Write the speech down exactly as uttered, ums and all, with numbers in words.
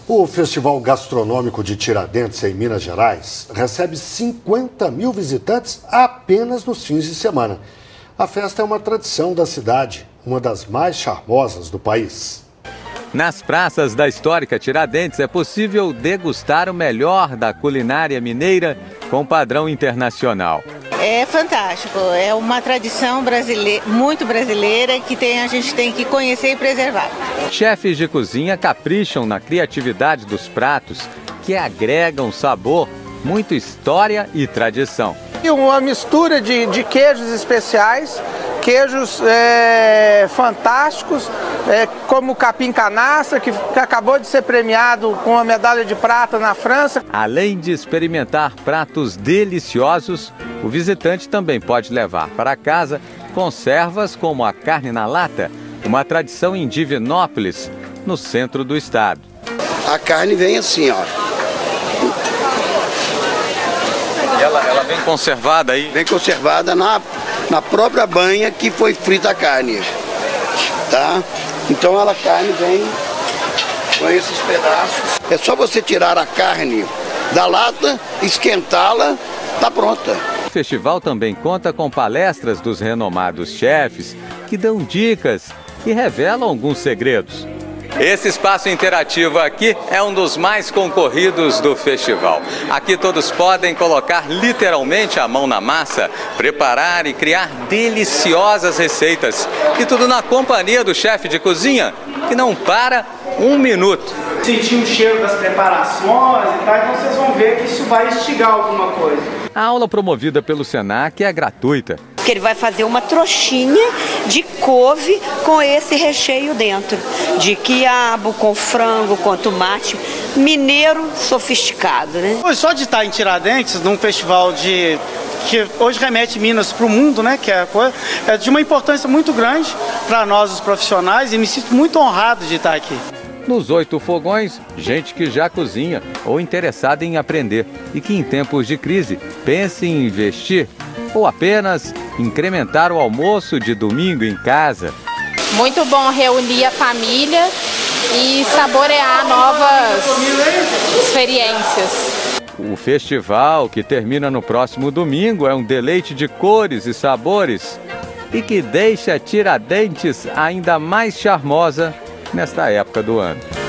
O Festival Gastronômico de Tiradentes, em Minas Gerais, recebe cinquenta mil visitantes apenas nos fins de semana. A festa é uma tradição da cidade, uma das mais charmosas do país. Nas praças da histórica Tiradentes é possível degustar o melhor da culinária mineira com padrão internacional. É fantástico, é uma tradição brasileira, muito brasileira que tem, a gente tem que conhecer e preservar. Chefes de cozinha capricham na criatividade dos pratos, que agregam sabor, muita história e tradição. E uma mistura de, de queijos especiais, queijos é, fantásticos, é, como o capim canastra, que, que acabou de ser premiado com a medalha de prata na França. Além de experimentar pratos deliciosos, o visitante também pode levar para casa conservas como a carne na lata, uma tradição em Divinópolis, no centro do estado. A carne vem assim, ó. Ela, ela vem conservada aí? Vem conservada na, na própria banha que foi frita a carne, tá? Então ela, a carne vem com esses pedaços. É só você tirar a carne da lata, esquentá-la, tá pronta. O festival também conta com palestras dos renomados chefes que dão dicas e revelam alguns segredos. Esse espaço interativo aqui é um dos mais concorridos do festival. Aqui todos podem colocar literalmente a mão na massa, preparar e criar deliciosas receitas. E tudo na companhia do chefe de cozinha, que não para um minuto. Sentir o cheiro das preparações e tal, então vocês vão ver que isso vai instigar alguma coisa. A aula promovida pelo Senac é gratuita. Que ele vai fazer uma trouxinha de couve com esse recheio dentro, de quiabo, com frango, com tomate, mineiro sofisticado, né? Só de estar em Tiradentes, num festival de que hoje remete Minas para o mundo, né? Que é, é de uma importância muito grande para nós, os profissionais, e me sinto muito honrado de estar aqui. Nos oito fogões, gente que já cozinha ou interessada em aprender e que em tempos de crise pense em investir ou apenas incrementar o almoço de domingo em casa. Muito bom reunir a família e saborear novas experiências. O festival, que termina no próximo domingo, é um deleite de cores e sabores e que deixa Tiradentes ainda mais charmosa nesta época do ano.